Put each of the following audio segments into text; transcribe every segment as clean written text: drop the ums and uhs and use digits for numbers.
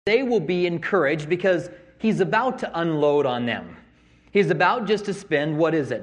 they will be encouraged because he's about to unload on them. He's about just to spend,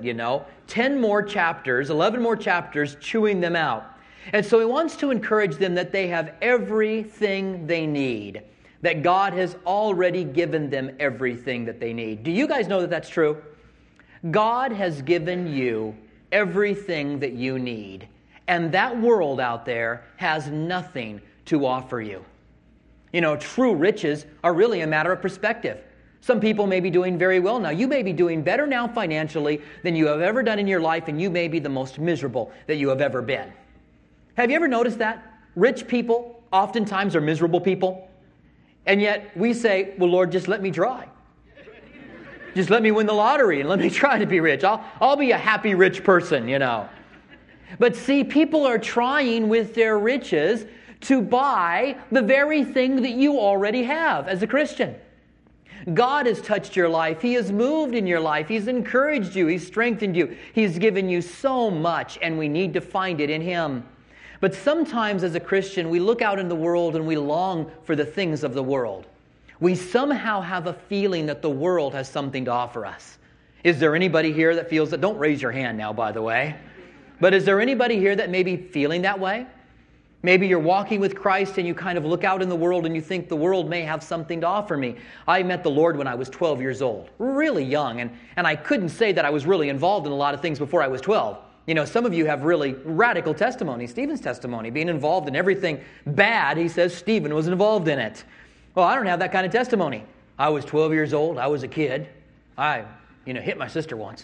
10 more chapters, 11 more chapters chewing them out. And so he wants to encourage them that they have everything they need, that God has already given them everything that they need. Do you guys know that that's true? God has given you everything that you need, and that world out there has nothing to offer you. True riches are really a matter of perspective. Some people may be doing very well now. You may be doing better now financially than you have ever done in your life, and you may be the most miserable that you have ever been. Have you ever noticed that? Rich people oftentimes are miserable people. And yet we say, well, Lord, just let me try. Just let me win the lottery and let me try to be rich. I'll be a happy rich person, But see, people are trying with their riches to buy the very thing that you already have as a Christian. God has touched your life. He has moved in your life. He's encouraged you. He's strengthened you. He's given you so much, and we need to find it in Him. But sometimes as a Christian, we look out in the world and we long for the things of the world. We somehow have a feeling that the world has something to offer us. Is there anybody here that feels that? Don't raise your hand now, by the way. But is there anybody here that may be feeling that way? Maybe you're walking with Christ and you kind of look out in the world and you think the world may have something to offer me. I met the Lord when I was 12 years old, really young, and I couldn't say that I was really involved in a lot of things before I was 12. Some of you have really radical testimony. Stephen's testimony, being involved in everything bad, he says Stephen was involved in it. Well, I don't have that kind of testimony. I was 12 years old. I was a kid. I hit my sister once.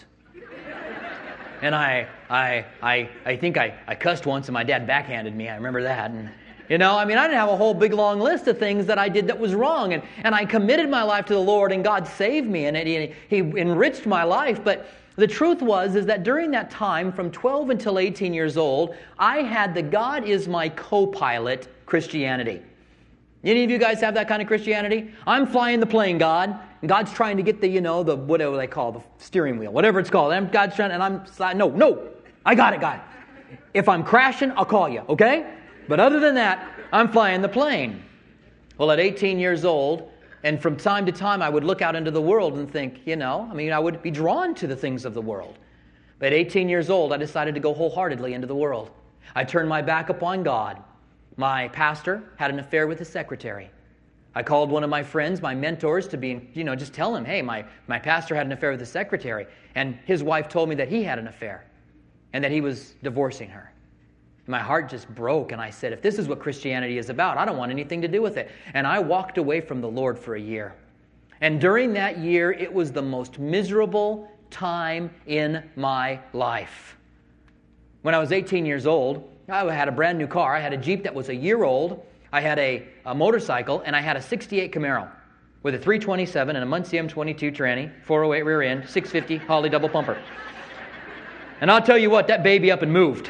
And I think I cussed once and my dad backhanded me. I remember that. And, I didn't have a whole big long list of things that I did that was wrong. And I committed my life to the Lord and God saved me and He enriched my life. But the truth is that during that time, from 12 until 18 years old, I had the God is my co-pilot Christianity. Any of you guys have that kind of Christianity? I'm flying the plane, God. And God's trying to get the whatever they call the steering wheel, whatever it's called. And God's trying, and I'm, no, I got it, God. If I'm crashing, I'll call you, okay? But other than that, I'm flying the plane. Well, at 18 years old, and from time to time, I would look out into the world and think, I would be drawn to the things of the world. But at 18 years old, I decided to go wholeheartedly into the world. I turned my back upon God. My pastor had an affair with his secretary. I called one of my friends, my mentors, to be, just tell him, hey, my pastor had an affair with his secretary. And his wife told me that he had an affair and that he was divorcing her. My heart just broke, and I said, if this is what Christianity is about, I don't want anything to do with it. And I walked away from the Lord for a year. And during that year, it was the most miserable time in my life. When I was 18 years old, I had a brand new car. I had a Jeep that was a year old. I had a motorcycle, and I had a 68 Camaro with a 327 and a Muncie M22 tranny, 408 rear end, 650 Holley double pumper. And I'll tell you what, that baby up and moved.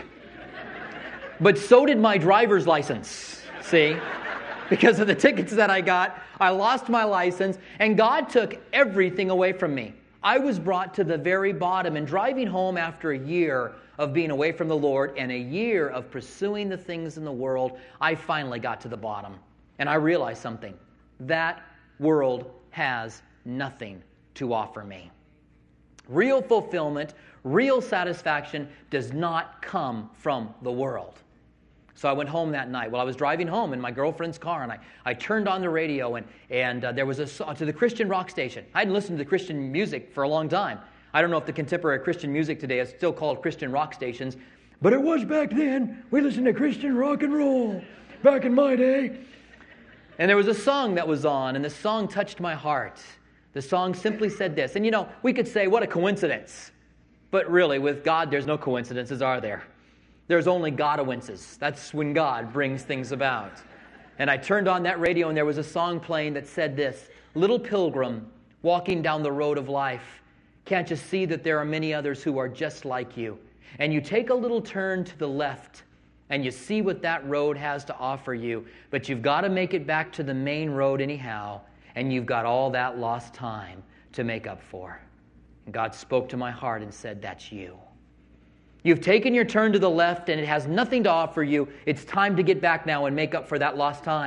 But so did my driver's license, see? Because of the tickets that I got, I lost my license, and God took everything away from me. I was brought to the very bottom, and driving home after a year of being away from the Lord and a year of pursuing the things in the world, I finally got to the bottom. And I realized something. That world has nothing to offer me. Real fulfillment, real satisfaction does not come from the world. So I went home that night. Well, I was driving home in my girlfriend's car, and I turned on the radio, and there was a song to the Christian rock station. I hadn't listened to Christian music for a long time. I don't know if the contemporary Christian music today is still called Christian rock stations, but it was back then. We listened to Christian rock and roll back in my day. And there was a song that was on, and the song touched my heart. The song simply said this. And we could say, what a coincidence. But really, with God, there's no coincidences, are there? There's only God-oinces. That's when God brings things about. And I turned on that radio, and there was a song playing that said this: little pilgrim walking down the road of life, can't you see that there are many others who are just like you? And you take a little turn to the left, and you see what that road has to offer you. But you've got to make it back to the main road anyhow, and you've got all that lost time to make up for. And God spoke to my heart and said, that's you. You've taken your turn to the left, and it has nothing to offer you. It's time to get back now and make up for that lost time.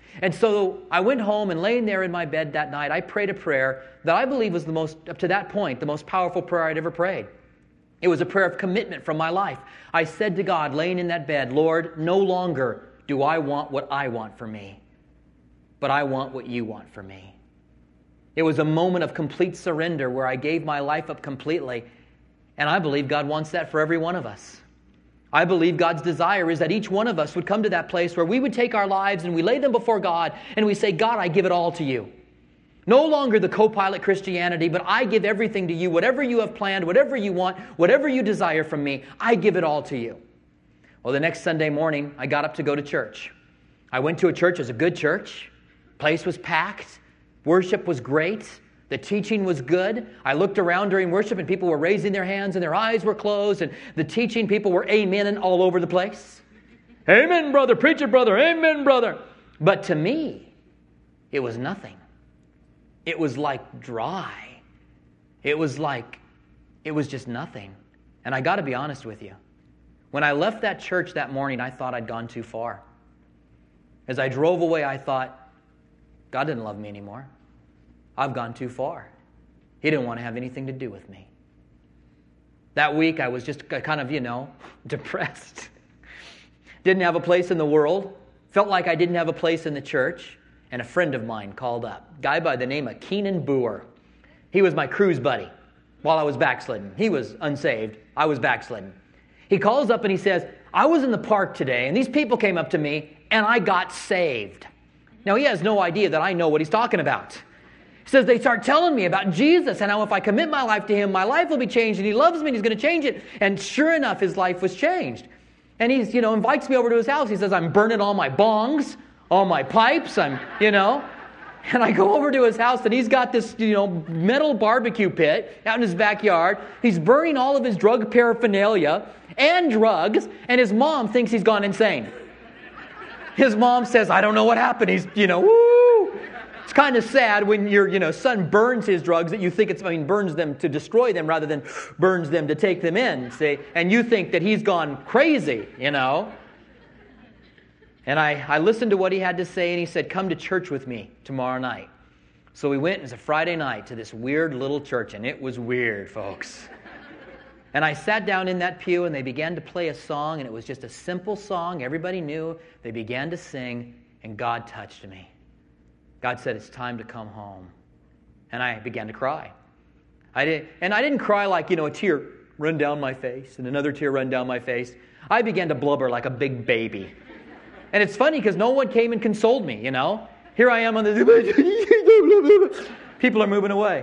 And so I went home, and laying there in my bed that night, I prayed a prayer that I believe was up to that point, the most powerful prayer I'd ever prayed. It was a prayer of commitment from my life. I said to God, laying in that bed, Lord, no longer do I want what I want for me, but I want what you want for me. It was a moment of complete surrender where I gave my life up completely, and I believe God wants that for every one of us. I believe God's desire is that each one of us would come to that place where we would take our lives and we lay them before God and we say, God, I give it all to you. No longer the co-pilot Christianity, but I give everything to you. Whatever you have planned, whatever you want, whatever you desire from me, I give it all to you. Well, the next Sunday morning, I got up to go to church. I went to a church. It was a good church. Place was packed. Worship was great. The teaching was good. I looked around during worship and people were raising their hands and their eyes were closed, and the teaching, people were amening all over the place. Amen, brother. Preach it, brother. Amen, brother. But to me, it was nothing. It was like dry. It was just nothing. And I got to be honest with you. When I left that church that morning, I thought I'd gone too far. As I drove away, I thought, God didn't love me anymore. I've gone too far. He didn't want to have anything to do with me. That week, I was just kind of, depressed. Didn't have a place in the world. Felt like I didn't have a place in the church. And a friend of mine called up. A guy by the name of Keenan Boer. He was my cruise buddy while I was backslidden. He was unsaved. I was backslidden. He calls up and he says, I was in the park today, and these people came up to me, and I got saved. Now, he has no idea that I know what he's talking about. He says, they start telling me about Jesus and how if I commit my life to him, my life will be changed, and he loves me and he's going to change it. And sure enough, his life was changed. And he's, invites me over to his house. He says, I'm burning all my bongs, all my pipes, And I go over to his house and he's got this, metal barbecue pit out in his backyard. He's burning all of his drug paraphernalia and drugs, and his mom thinks he's gone insane. His mom says, I don't know what happened. He's, woo! It's kind of sad when your son burns his drugs that you think burns them to destroy them rather than burns them to take them in, see? And you think that he's gone crazy, And I listened to what he had to say, and he said, come to church with me tomorrow night. So we went, it was a Friday night, to this weird little church, and it was weird, folks. And I sat down in that pew, and they began to play a song, and it was just a simple song. Everybody knew. They began to sing, and God touched me. God said, it's time to come home. And I began to cry. I didn't cry like, a tear run down my face and another tear run down my face. I began to blubber like a big baby. And it's funny because no one came and consoled me, Here I am on the... People are moving away.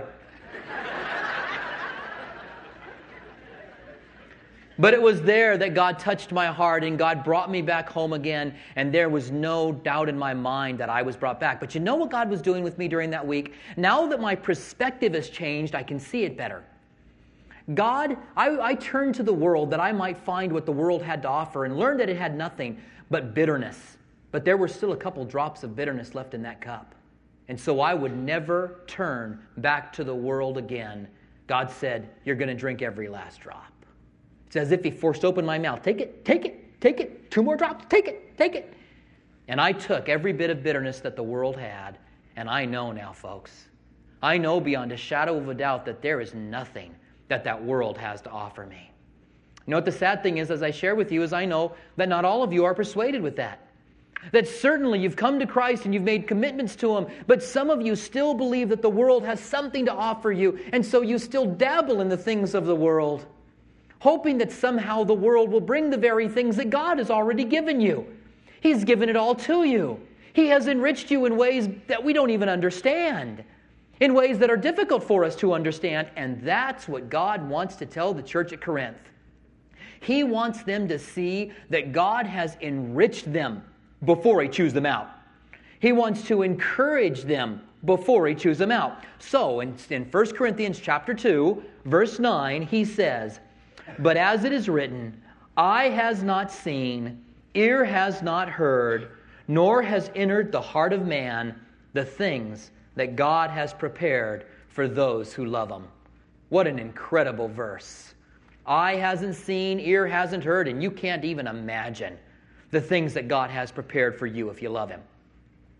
But it was there that God touched my heart and God brought me back home again, and there was no doubt in my mind that I was brought back. But you know what God was doing with me during that week? Now that my perspective has changed, I can see it better. God, I turned to the world that I might find what the world had to offer and learned that it had nothing but bitterness. But there were still a couple drops of bitterness left in that cup. And so I would never turn back to the world again. God said, you're going to drink every last drop. It's as if he forced open my mouth. Take it, take it, take it. 2 more drops, take it, take it. And I took every bit of bitterness that the world had. And I know now, folks. I know beyond a shadow of a doubt that there is nothing that world has to offer me. You know what the sad thing is, as I share with you, is I know that not all of you are persuaded with that. That certainly you've come to Christ and you've made commitments to Him, but some of you still believe that the world has something to offer you, and so you still dabble in the things of the world, hoping that somehow the world will bring the very things that God has already given you. He's given it all to you. He has enriched you in ways that we don't even understand, in ways that are difficult for us to understand, and that's what God wants to tell the church at Corinth. He wants them to see that God has enriched them before He chews them out. He wants to encourage them before He chews them out. So, in 1 Corinthians chapter 2, verse 9, he says, but as it is written, eye has not seen, ear has not heard, nor has entered the heart of man the things that God has prepared for those who love Him. What an incredible verse. Eye hasn't seen, ear hasn't heard, and you can't even imagine the things that God has prepared for you if you love Him.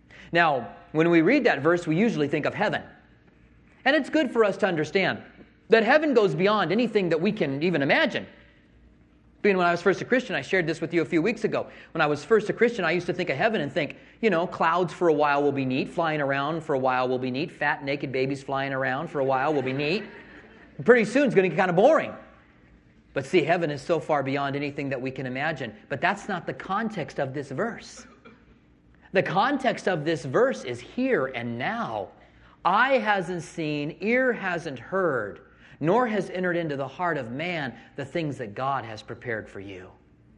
Now, when we read that verse, we usually think of heaven. And it's good for us to understand that heaven goes beyond anything that we can even imagine. Being when I was first a Christian, I shared this with you a few weeks ago. When I was first a Christian, I used to think of heaven and think, clouds for a while will be neat, flying around for a while will be neat, fat, naked babies flying around for a while will be neat. Pretty soon it's going to get kind of boring. But see, heaven is so far beyond anything that we can imagine. But that's not the context of this verse. The context of this verse is here and now. Eye hasn't seen, ear hasn't heard, nor has entered into the heart of man the things that God has prepared for you.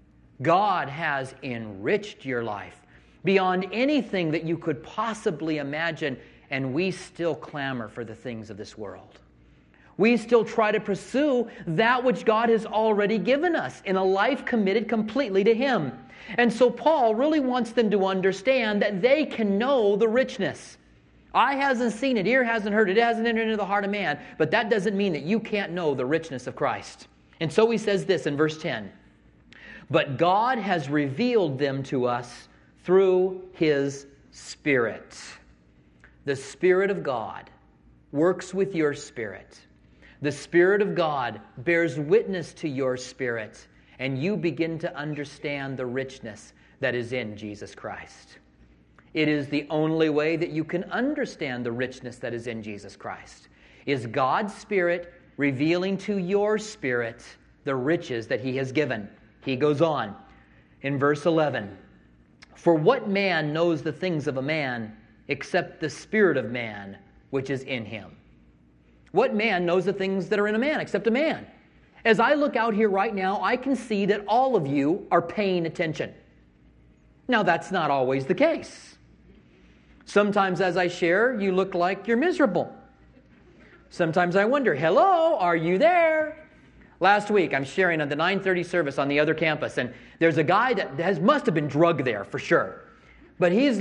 God has enriched your life beyond anything that you could possibly imagine, and we still clamor for the things of this world. We still try to pursue that which God has already given us in a life committed completely to Him. And so Paul really wants them to understand that they can know the richness. Eye hasn't seen it, ear hasn't heard it, it hasn't entered into the heart of man, but that doesn't mean that you can't know the richness of Christ. And so he says this in verse 10, "But God has revealed them to us through His Spirit." The Spirit of God works with your spirit. The Spirit of God bears witness to your spirit, and you begin to understand the richness that is in Jesus Christ. It is the only way that you can understand the richness that is in Jesus Christ, is God's Spirit revealing to your spirit the riches that He has given. He goes on in verse 11, "For what man knows the things of a man except the spirit of man which is in him?" What man knows the things that are in a man except a man? As I look out here right now, I can see that all of you are paying attention. Now, that's not always the case. Sometimes as I share, you look like you're miserable. Sometimes I wonder, hello, are you there? Last week, I'm sharing on the 9:30 service on the other campus, and there's a guy that must have been drugged there for sure. But he's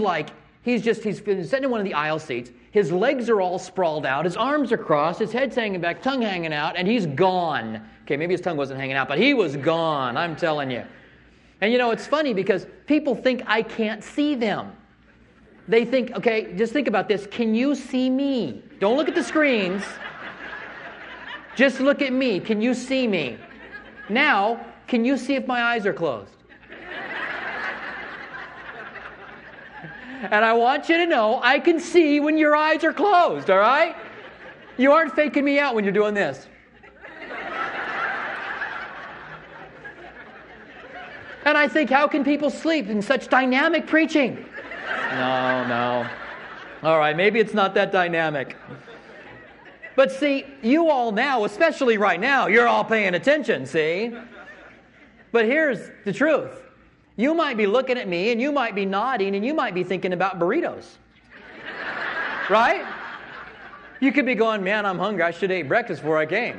been sitting in one of the aisle seats. His legs are all sprawled out. His arms are crossed. His head's hanging back, tongue hanging out, and he's gone. Okay, maybe his tongue wasn't hanging out, but he was gone, I'm telling you. And it's funny because people think I can't see them. They think, okay, just think about this. Can you see me? Don't look at the screens. Just look at me. Can you see me? Now, can you see if my eyes are closed? And I want you to know I can see when your eyes are closed, all right? You aren't faking me out when you're doing this. And I think, how can people sleep in such dynamic preaching? No. All right, maybe it's not that dynamic. But see, you all now, especially right now, you're all paying attention, see? But here's the truth. You might be looking at me, and you might be nodding, and you might be thinking about burritos. Right? You could be going, man, I'm hungry. I should have ate breakfast before I came.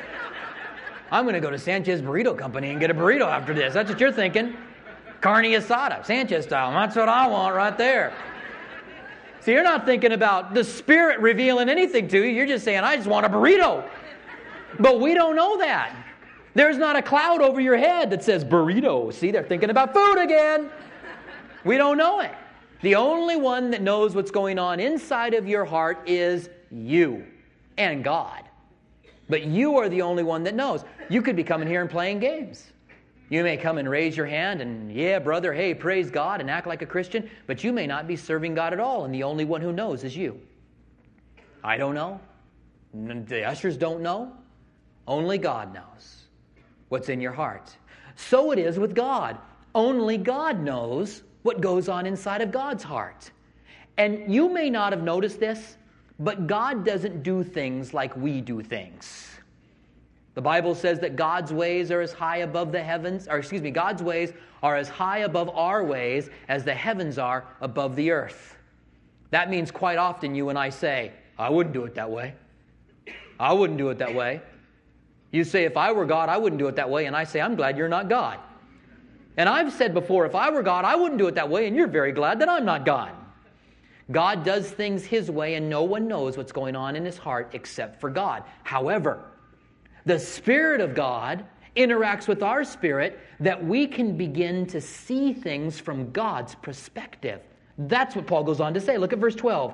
I'm going to go to Sanchez Burrito Company and get a burrito after this. That's what you're thinking. Carne asada, Sanchez style. That's what I want right there. So you're not thinking about the Spirit revealing anything to you. You're just saying, I just want a burrito. But we don't know that. There's not a cloud over your head that says burrito. See, they're thinking about food again. We don't know it. The only one that knows what's going on inside of your heart is you and God. But you are the only one that knows. You could be coming here and playing games. You may come and raise your hand and, yeah, brother, hey, praise God and act like a Christian, but you may not be serving God at all, and the only one who knows is you. I don't know. The ushers don't know. Only God knows what's in your heart. So it is with God. Only God knows what goes on inside of God's heart. And you may not have noticed this, but God doesn't do things like we do things. The Bible says that God's ways are as high above the heavens, God's ways are as high above our ways as the heavens are above the earth. That means quite often you and I say, I wouldn't do it that way. I wouldn't do it that way. You say, if I were God, I wouldn't do it that way. And I say, I'm glad you're not God. And I've said before, if I were God, I wouldn't do it that way. And you're very glad that I'm not God. God does things His way, and no one knows what's going on in His heart except for God. However, the Spirit of God interacts with our spirit that we can begin to see things from God's perspective. That's what Paul goes on to say. Look at verse 12.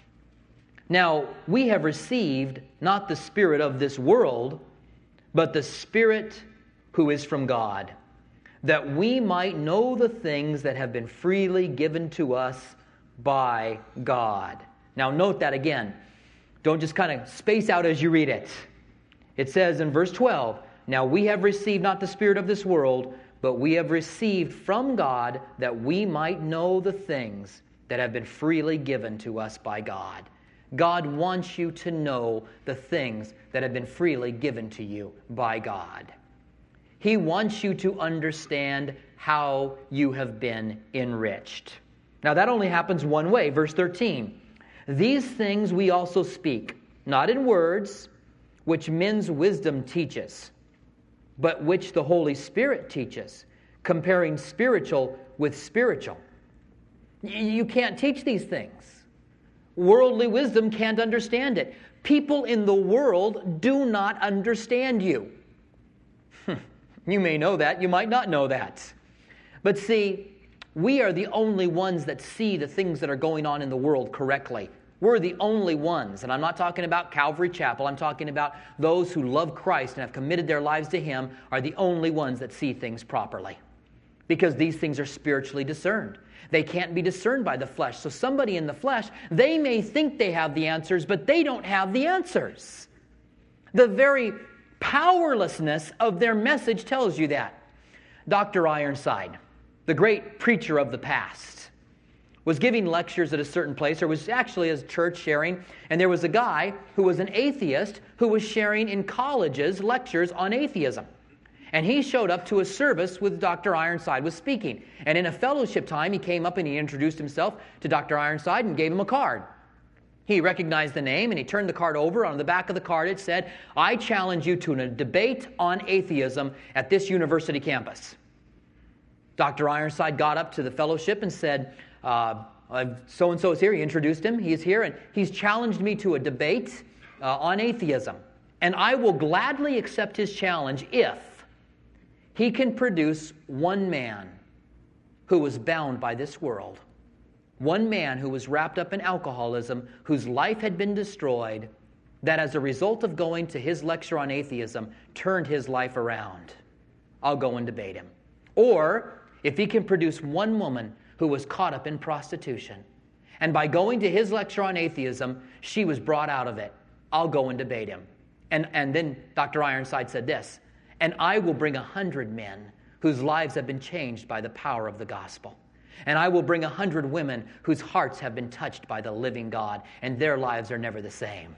Now, we have received not the spirit of this world, but the Spirit who is from God, that we might know the things that have been freely given to us by God. Now, note that again. Don't just kind of space out as you read it. It says in verse 12, now we have received not the spirit of this world, but we have received from God that we might know the things that have been freely given to us by God. God wants you to know the things that have been freely given to you by God. He wants you to understand how you have been enriched. Now that only happens one way. Verse 13. These things we also speak, not in words, which men's wisdom teaches, but which the Holy Spirit teaches, comparing spiritual with spiritual. You can't teach these things. Worldly wisdom can't understand it. People in the world do not understand you. You may know that. You might not know that. But see, we are the only ones that see the things that are going on in the world correctly. We're the only ones. And I'm not talking about Calvary Chapel. I'm talking about those who love Christ and have committed their lives to Him are the only ones that see things properly. Because these things are spiritually discerned. They can't be discerned by the flesh. So somebody in the flesh, they may think they have the answers, but they don't have the answers. The very powerlessness of their message tells you that. Dr. Ironside, the great preacher of the past, was giving lectures at a certain place, or was actually as church sharing, and there was a guy who was an atheist who was sharing in colleges lectures on atheism. And he showed up to a service with Dr. Ironside was speaking. And in a fellowship time, he came up and he introduced himself to Dr. Ironside and gave him a card. He recognized the name and he turned the card over. On the back of the card it said, I challenge you to a debate on atheism at this university campus. Dr. Ironside got up to the fellowship and said, so-and-so is here. He introduced him. He's here and he's challenged me to a debate on atheism. And I will gladly accept his challenge if he can produce one man who was bound by this world, one man who was wrapped up in alcoholism, whose life had been destroyed, that as a result of going to his lecture on atheism, turned his life around. I'll go and debate him. Or if he can produce one woman who was caught up in prostitution, and by going to his lecture on atheism, she was brought out of it, I'll go and debate him. And then Dr. Ironside said this, and I will bring 100 men whose lives have been changed by the power of the gospel. And I will bring 100 women whose hearts have been touched by the living God, and their lives are never the same.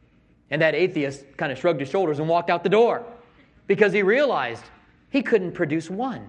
And that atheist kind of shrugged his shoulders and walked out the door because he realized he couldn't produce one.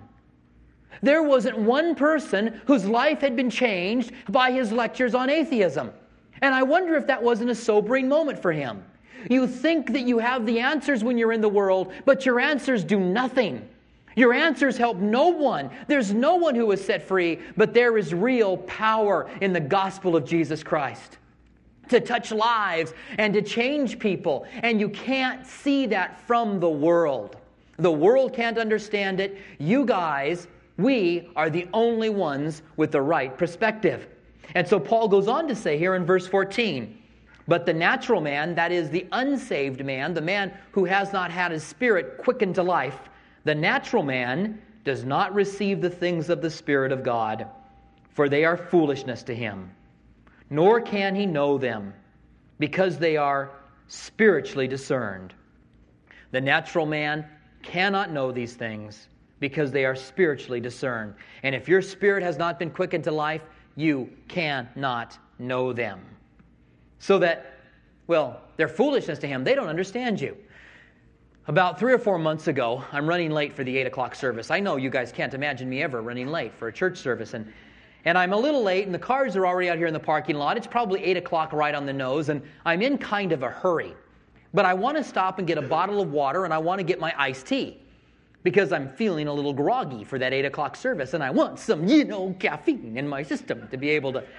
There wasn't one person whose life had been changed by his lectures on atheism. And I wonder if that wasn't a sobering moment for him. You think that you have the answers when you're in the world, but your answers do nothing. Your answers help no one. There's no one who is set free, but there is real power in the gospel of Jesus Christ to touch lives and to change people. And you can't see that from the world. The world can't understand it. You guys, we are the only ones with the right perspective. And so Paul goes on to say here in verse 14, but the natural man, that is the unsaved man, the man who has not had his spirit quickened to life, the natural man does not receive the things of the Spirit of God, for they are foolishness to him. Nor can he know them, because they are spiritually discerned. The natural man cannot know these things, because they are spiritually discerned. And if your spirit has not been quickened to life, you cannot know them. So that, well, they're foolishness to him. They don't understand you. About 3 or 4 months ago, I'm running late for the 8 o'clock service. I know you guys can't imagine me ever running late for a church service. And I'm a little late, and the cars are already out here in the parking lot. It's probably 8 o'clock right on the nose, and I'm in kind of a hurry. But I want to stop and get a bottle of water, and I want to get my iced tea, because I'm feeling a little groggy for that 8 o'clock service, and I want some, caffeine in my system to be able to,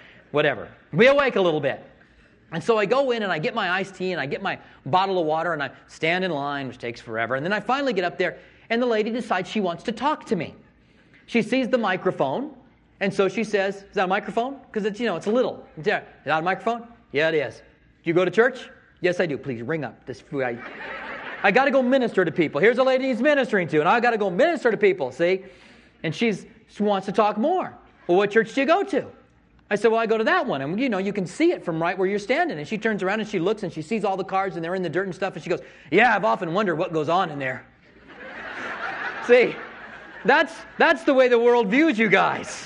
be awake a little bit. And so I go in and I get my iced tea and I get my bottle of water and I stand in line, which takes forever. And then I finally get up there and the lady decides she wants to talk to me. She sees the microphone And so she says, is that a microphone? Because it's, it's a little. Is that a microphone? Yeah, it is. Do you go to church? Yes, I do. Please ring up this food. I got to go minister to people. Here's a lady he's ministering to, and I got to go minister to people, see? And she wants to talk more. Well, what church do you go to? I said, well, I go to that one. And, you can see it from right where you're standing. And she turns around and she looks and she sees all the cards and they're in the dirt and stuff. And she goes, yeah, I've often wondered what goes on in there. See, that's the way the world views you guys.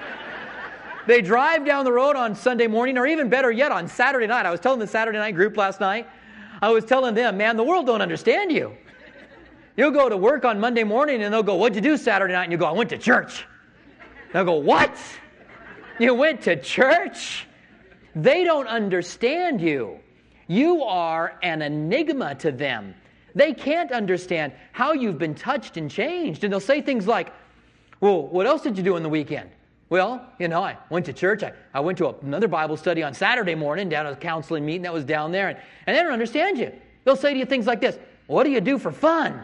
They drive down the road on Sunday morning, or even better yet, on Saturday night. I was telling the Saturday night group last night, I was telling them, man, the world don't understand you. You'll go to work on Monday morning and they'll go, what'd you do Saturday night? And you go, I went to church. They'll go, what? You went to church? They don't understand you. You are an enigma to them. They can't understand how you've been touched and changed. And they'll say things like, well, what else did you do on the weekend? Well, I went to church. I went to another Bible study on Saturday morning down at a counseling meeting that was down there. And they don't understand you. They'll say to you things like this, what do you do for fun?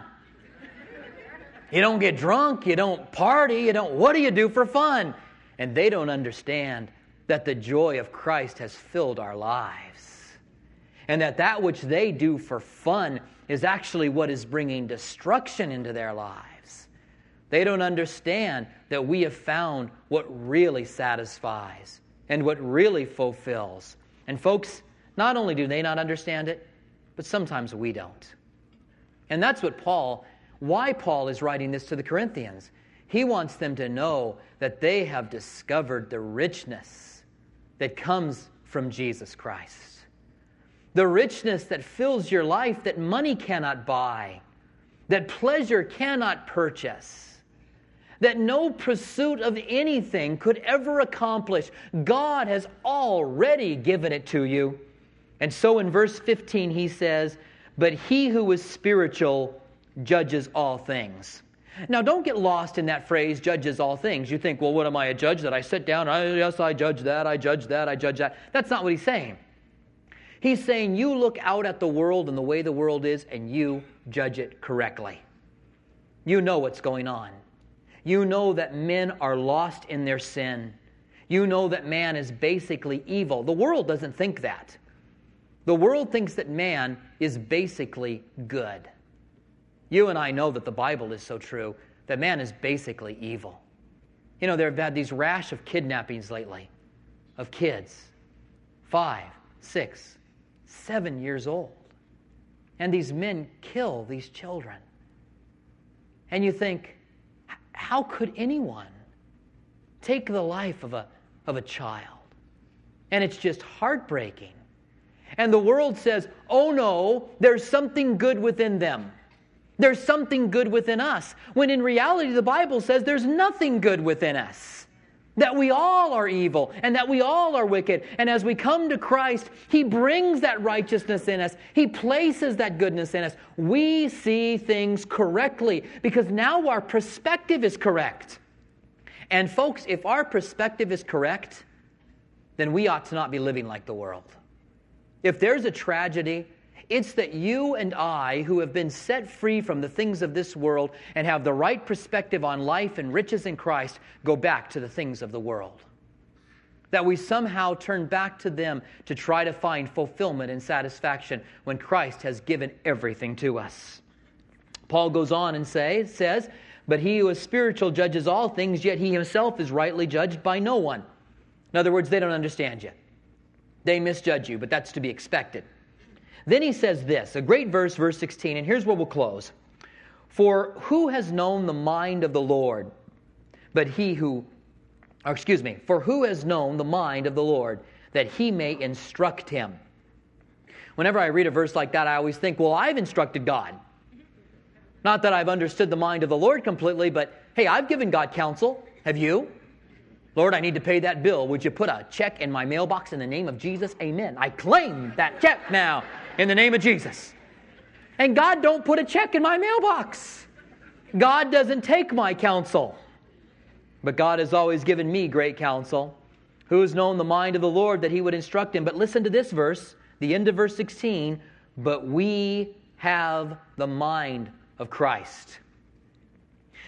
You don't get drunk. You don't party. What do you do for fun? And they don't understand that the joy of Christ has filled our lives. And that which they do for fun is actually what is bringing destruction into their lives. They don't understand that we have found what really satisfies and what really fulfills. And folks, not only do they not understand it, but sometimes we don't. And that's why Paul is writing this to the Corinthians. He wants them to know that they have discovered the richness that comes from Jesus Christ. The richness that fills your life that money cannot buy, that pleasure cannot purchase, that no pursuit of anything could ever accomplish. God has already given it to you. And so in verse 15 he says, but he who is spiritual judges all things. Now, don't get lost in that phrase, judges all things. You think, well, what am I, a judge? That I sit down, yes, I judge that, I judge that, I judge that. That's not what he's saying. He's saying you look out at the world and the way the world is, and you judge it correctly. You know what's going on. You know that men are lost in their sin. You know that man is basically evil. The world doesn't think that. The world thinks that man is basically good. You and I know that the Bible is so true, that man is basically evil. There have had these rash of kidnappings lately of kids, 5, 6, 7 years old. And these men kill these children. And you think, how could anyone take the life of a child? And it's just heartbreaking. And the world says, oh no, there's something good within them. There's something good within us. When in reality, the Bible says there's nothing good within us. That we all are evil and that we all are wicked. And as we come to Christ, He brings that righteousness in us. He places that goodness in us. We see things correctly because now our perspective is correct. And folks, if our perspective is correct, then we ought to not be living like the world. If there's a tragedy, it's that you and I, who have been set free from the things of this world and have the right perspective on life and riches in Christ, go back to the things of the world. That we somehow turn back to them to try to find fulfillment and satisfaction when Christ has given everything to us. Paul goes on and says, but he who is spiritual judges all things, yet he himself is rightly judged by no one. In other words, they don't understand you. They misjudge you, but that's to be expected. Then he says this, a great verse, verse 16, and here's where we'll close. For who has known the mind of the Lord, for who has known the mind of the Lord, that he may instruct him? Whenever I read a verse like that, I always think, well, I've instructed God. Not that I've understood the mind of the Lord completely, but hey, I've given God counsel. Have you? Lord, I need to pay that bill. Would you put a check in my mailbox in the name of Jesus? Amen. I claim that check now in the name of Jesus. And God don't put a check in my mailbox. God doesn't take my counsel. But God has always given me great counsel. Who has known the mind of the Lord that he would instruct him? But listen to this verse, the end of verse 16. But we have the mind of Christ.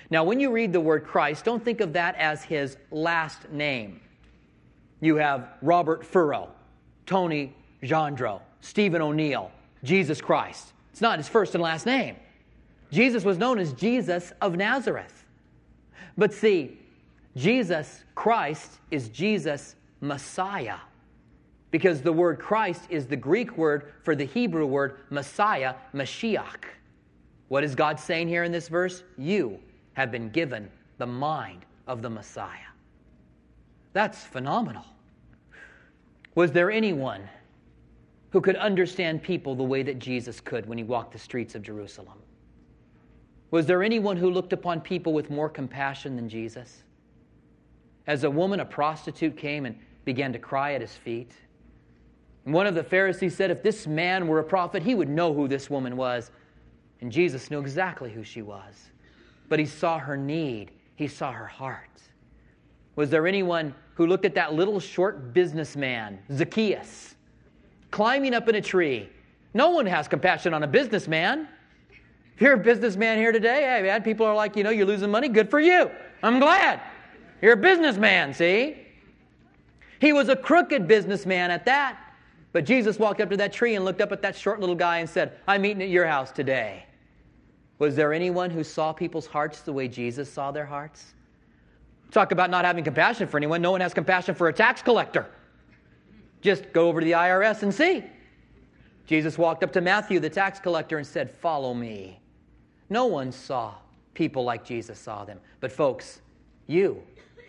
Now, when you read the word Christ, don't think of that as his last name. You have Robert Furrow, Tony Gendreau, Stephen O'Neill, Jesus Christ. It's not his first and last name. Jesus was known as Jesus of Nazareth. But see, Jesus Christ is Jesus Messiah, because the word Christ is the Greek word for the Hebrew word Messiah, Mashiach. What is God saying here in this verse? You have been given the mind of the Messiah. That's phenomenal. Was there anyone who could understand people the way that Jesus could when he walked the streets of Jerusalem? Was there anyone who looked upon people with more compassion than Jesus? As a woman, a prostitute, came and began to cry at his feet. And one of the Pharisees said, if this man were a prophet, he would know who this woman was. And Jesus knew exactly who she was. But he saw her need. He saw her heart. Was there anyone who looked at that little short businessman, Zacchaeus, climbing up in a tree? No one has compassion on a businessman. If you're a businessman here today, hey man, people are like, you're losing money. Good for you. I'm glad. You're a businessman, see? He was a crooked businessman at that. But Jesus walked up to that tree and looked up at that short little guy and said, I'm eating at your house today. Was there anyone who saw people's hearts the way Jesus saw their hearts? Talk about not having compassion for anyone. No one has compassion for a tax collector. Just go over to the IRS and see. Jesus walked up to Matthew, the tax collector, and said, follow me. No one saw people like Jesus saw them. But folks, you,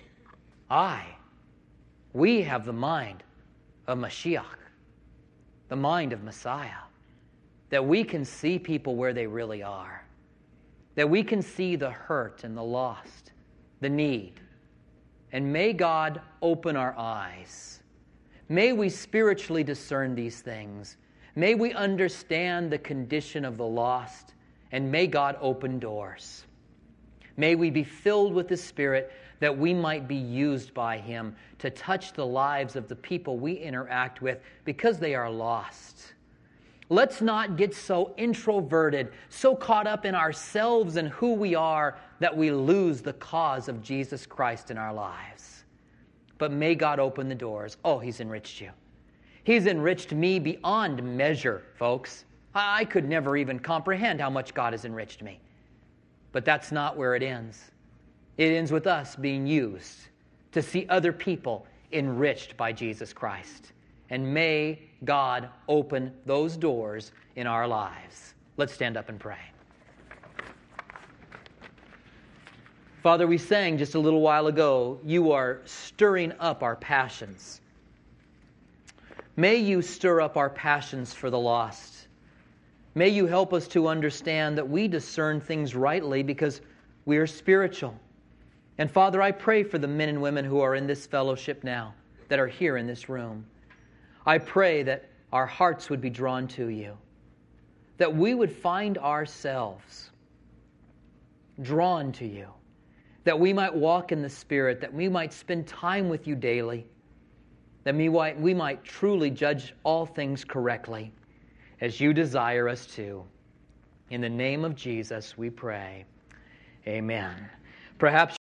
we have the mind of Mashiach, the mind of Messiah, that we can see people where they really are, that we can see the hurt and the lost, the need. And may God open our eyes. May we spiritually discern these things. May we understand the condition of the lost, and may God open doors. May we be filled with the Spirit that we might be used by Him to touch the lives of the people we interact with because they are lost. Let's not get so introverted, so caught up in ourselves and who we are that we lose the cause of Jesus Christ in our lives. But may God open the doors. Oh, He's enriched you. He's enriched me beyond measure, folks. I could never even comprehend how much God has enriched me. But that's not where it ends. It ends with us being used to see other people enriched by Jesus Christ. And may God open those doors in our lives. Let's stand up and pray. Father, we sang just a little while ago, you are stirring up our passions. May you stir up our passions for the lost. May you help us to understand that we discern things rightly because we are spiritual. And Father, I pray for the men and women who are in this fellowship now, that are here in this room. I pray that our hearts would be drawn to you, that we would find ourselves drawn to you, that we might walk in the Spirit, that we might spend time with you daily, that we might truly judge all things correctly as you desire us to. In the name of Jesus we pray. Amen. Perhaps